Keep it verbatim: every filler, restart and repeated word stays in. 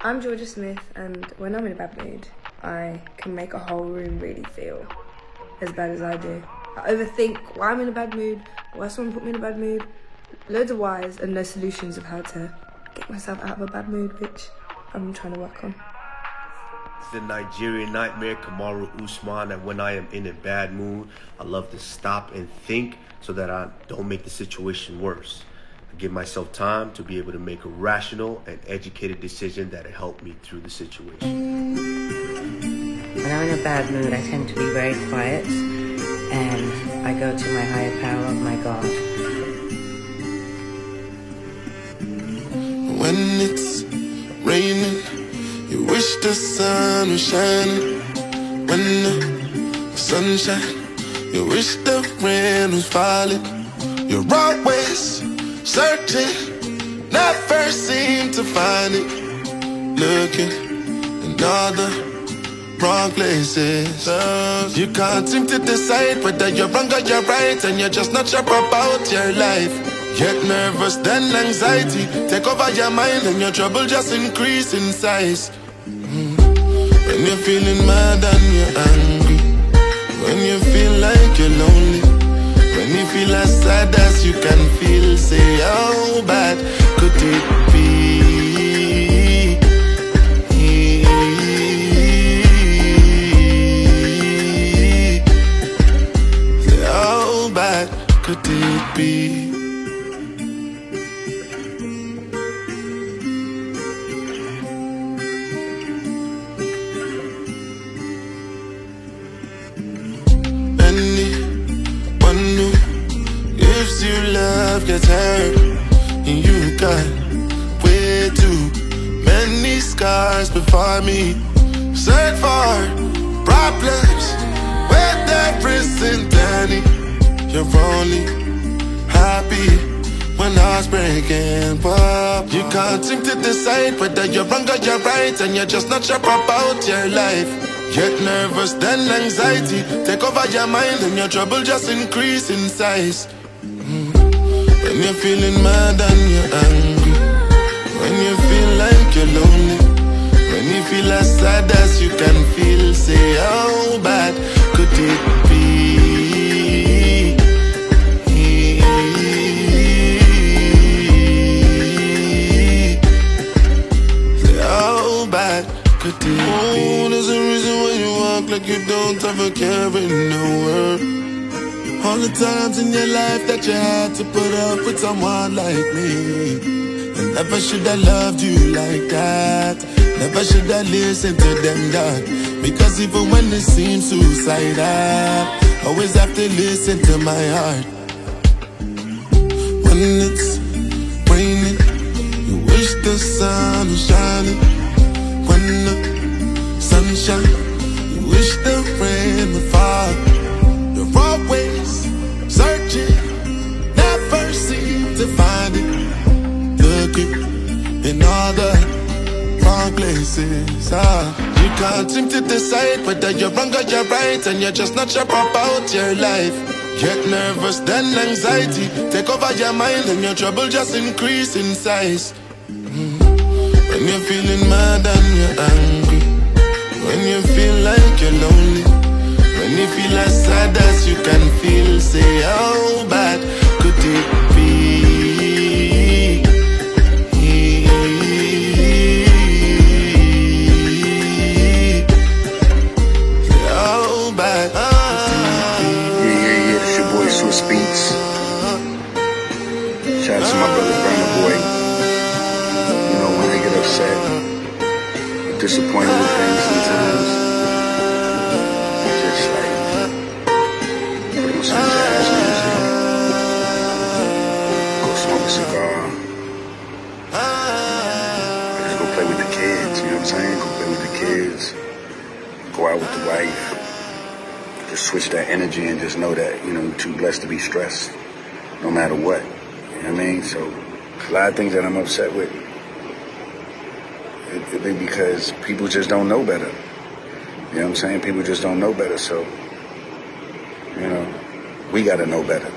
I'm Georgia Smith, and when I'm in a bad mood, I can make a whole room really feel as bad as I do. I overthink why I'm in a bad mood, why someone put me in a bad mood. Loads of whys and no solutions of how to get myself out of a bad mood, which I'm trying to work on. It's the Nigerian nightmare, Kamaru Usman, and when I am in a bad mood, I love to stop and think so that I don't make the situation worse. I give myself time to be able to make a rational and educated decision that'll help me through the situation. When I'm in a bad mood, I tend to be very quiet, and I go to my higher power, my God. When it's raining, you wish the sun was shining. When the sun shines, you wish the rain was falling. You're always searching, never seem to find it. Looking in all the wrong places. You can't seem to decide whether you're wrong or you're right, and you're just not sure about your life. Get nervous, then anxiety take over your mind, and your trouble just increase in size. Mm. When you're feeling mad and you're angry, when you feel like you're lonely, when you feel as sad as you can feel, say how bad could it be? Say how bad could it be? Gets hurt, and you got way too many scars before me. Search for problems where there isn't any. You're only happy when heart's breaking up. You can't seem to decide whether you're wrong or you're right, and you're just not sure about your life. Get nervous, then anxiety take over your mind, and your trouble just increase in size. When you're feeling mad and you're angry, when you feel like you're lonely, when you feel as sad as you can feel, say how bad could it be? Say how bad could it be? Oh, there's a reason why you walk like you don't have a care in the world. All the times in your life that you had to put up with someone like me, and never should I loved you like that. Never should I listen to them, dog. Because even when it seems suicidal, always have to listen to my heart. When it's raining, you wish the sun was shining. When the sun shines, you wish the rain would fall. You're always searching, never seem to find it. Looking in all the wrong places. Ah, you can't seem to decide whether you're wrong or you're right, and you're just not sure about your life. Get nervous, then anxiety take over your mind, and your trouble just increase in size. Mm. When you're feeling mad and you're angry, when you feel like you're lonely, when you feel as sad as you can feel, say how bad could it be? Say how bad could it be? Yeah, yeah, yeah, it's your boy Swiss Beats. Shout out to my brother Burna Boy. You know, when I get upset, disappointed with things sometimes, some jazz music, go smoke a cigar, just go play with the kids, you know what I'm saying? Go play with the kids, go out with the wife, just switch that energy and just know that, you know, you're too blessed to be stressed, no matter what, you know what I mean? So, a lot of things that I'm upset with, it, it be because people just don't know better, you know what I'm saying? People just don't know better, so, you know, we gotta know better.